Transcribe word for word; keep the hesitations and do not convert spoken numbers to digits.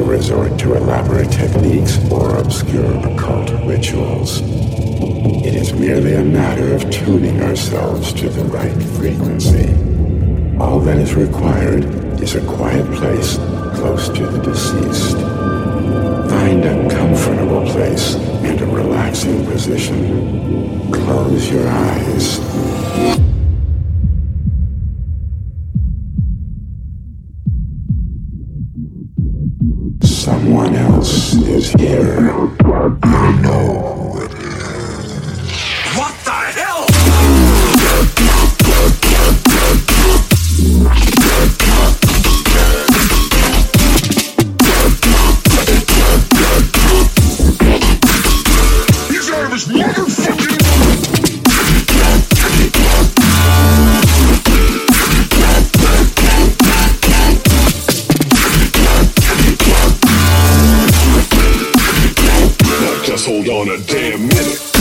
to resort to elaborate techniques or obscure occult rituals. It is merely a matter of tuning ourselves to the right frequency. All that is required is a quiet place close to the deceased. Find a comfortable place and a relaxing position. Close your eyes. Someone else is here. You know who it is. What the hell? His arm is motherfucking. Just hold on a damn minute.